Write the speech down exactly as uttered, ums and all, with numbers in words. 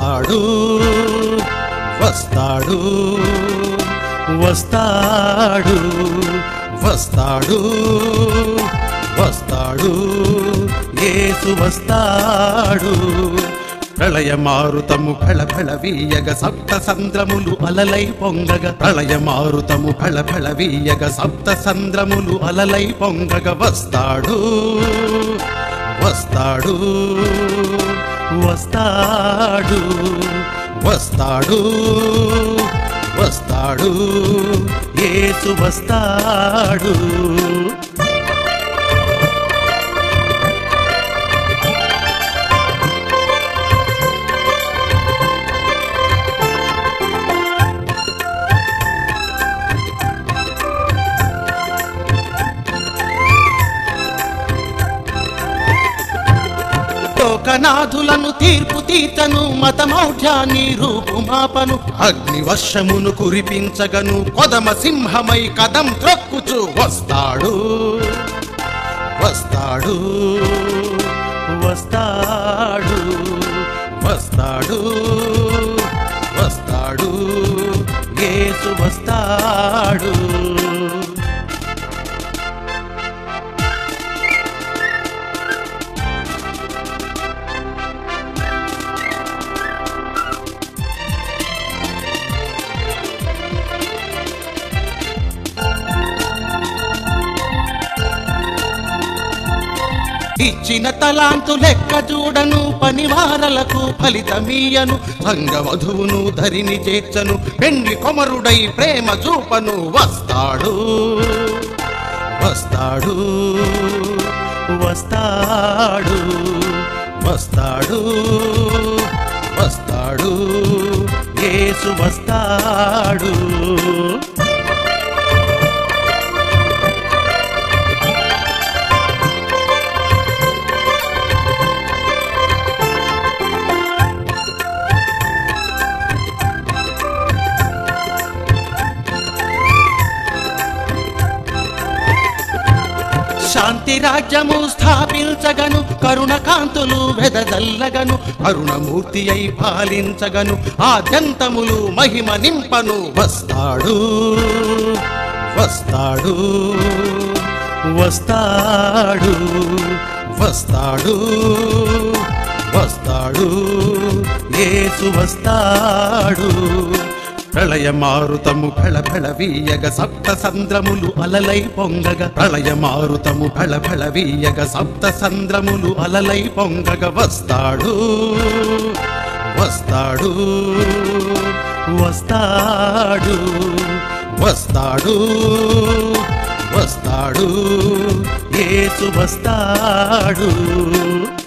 వస్తాడు వస్తాడు వస్తాడు వస్తాడు వస్తాడు యేసు వస్తాడు ప్రళయ మారుతము ఫళ ఫళ వీయగ సప్త సంద్రములు అలలై పొంగగ ప్రళయ మారుతము ఫళ ఫళ వీయగ సప్త సంద్రములు అలలై పొంగగ వస్తాడు వస్తాడు వస్తాడు వస్తాడు వస్తాడు యేసు వస్తాడు లోకనాథులను తీర్పు తీర్చను మతమౌఢ్యాన్ని రూపుమాపను అగ్ని వర్షమును కురిపించగను కొదమ సింహమై కదం త్రొక్కుచు వస్తాడు వస్తాడు వస్తాడు వస్తాడు వస్తాడు యేసు వస్తాడు ఇచ్చిన తలాంతు లెక్క చూడను పనివారలకు ఫలితమీయను సంగవధువును ధరిని చేర్చను పెండ్లి కొమరుడై ప్రేమ చూపను వస్తాడు వస్తాడు వస్తాడు వస్తాడు వస్తాడు యేసు వస్తాడు శాంతి రాజ్యము స్థాపించగను కరుణ కాంతులు వెదజల్లగను కరుణమూర్తి అయి పాలించగను ఆద్యంతములు మహిమ నింపను వస్తాడు వస్తాడు వస్తాడు వస్తాడు వస్తాడు యేసు వస్తాడు ప్రళయ మారుతము ఫళ ఫళ వీయగ సప్త సంద్రములు అలలై పొంగగ ప్రళయ మారుతము ఫళ ఫళ వీయగ సప్త సంద్రములు అలలై పొంగగ వస్తాడు వస్తాడు వస్తాడు వస్తాడు వస్తాడు యేసు వస్తాడు